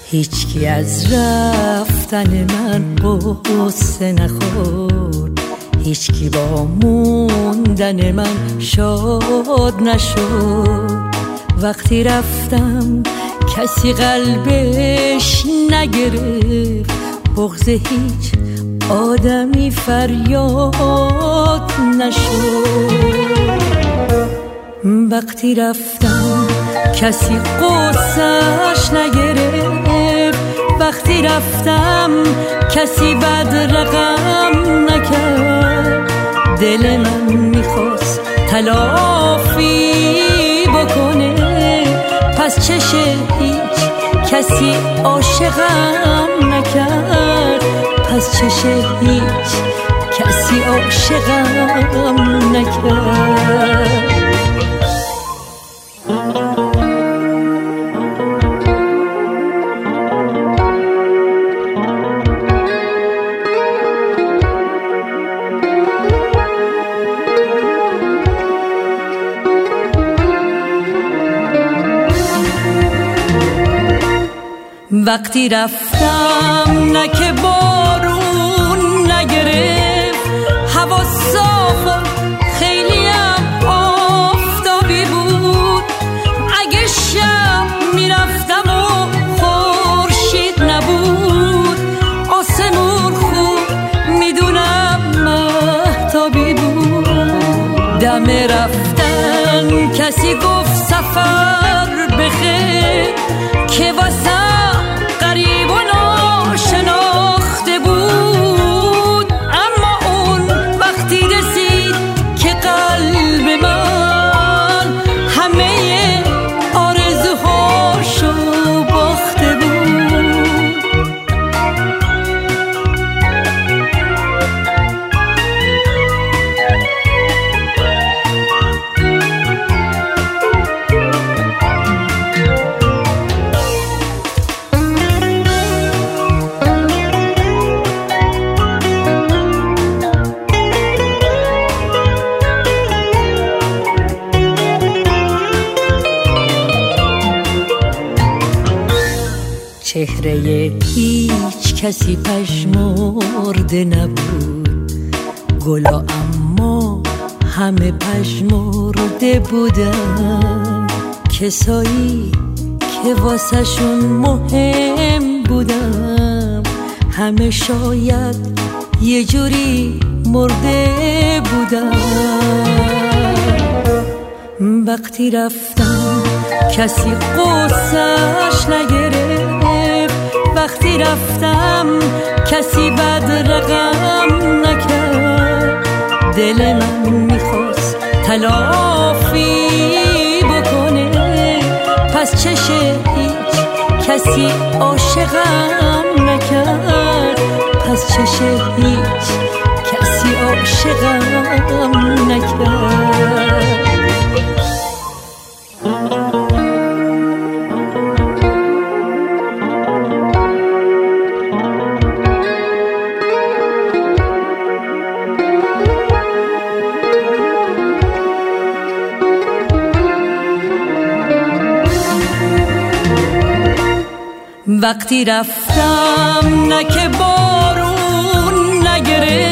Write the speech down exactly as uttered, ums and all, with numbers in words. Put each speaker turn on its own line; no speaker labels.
هیچکی از رفتن من قصه نخورد، هیچکی با موندن من شاد نشد. وقتی رفتم کسی قلبش نگرفت، بغض هیچ آدمی فریاد نشد. وقتی رفتم کسی قصه‌اش نگرفت، وقتی رفتم کسی بد رقم نکرد. دل من میخواست تلافی بکنه، پس چشه هیچ کسی عاشقم نکرد، پس چشه هیچ کسی عاشقم نکرد. وقتی رفتم نه که بارون نگرفت، هوا صاف و خیلیم آفتابی بود. اگه شب میرفتم و خورشید نبود، آسمون خوب میدونم مهتابی بود. دم رفتن کسی گفت سفر بخیر، که واسه غریب و ناشناخته بود. اما اون وقتی رسید که قلب من همه آرزوهاشو باخته بود. چهره هیچ کسی پژمرده نبود، گلا اما همه پژمرده بودن. کسایی که واسه شون مهم بودم، همه شاید یه جوری مرده بودن. وقتی رفتم کسی قصه‌اش نگرفت، وقتی رفتم کسی بد رقم نکرد. دل من میخواست تلافی بکنه، پس چشه هیچ کسی عاشقم نکرد، پس چشه هیچ کسی عاشقم نکرد. وقتی رفتم نه که بارون نگرفت،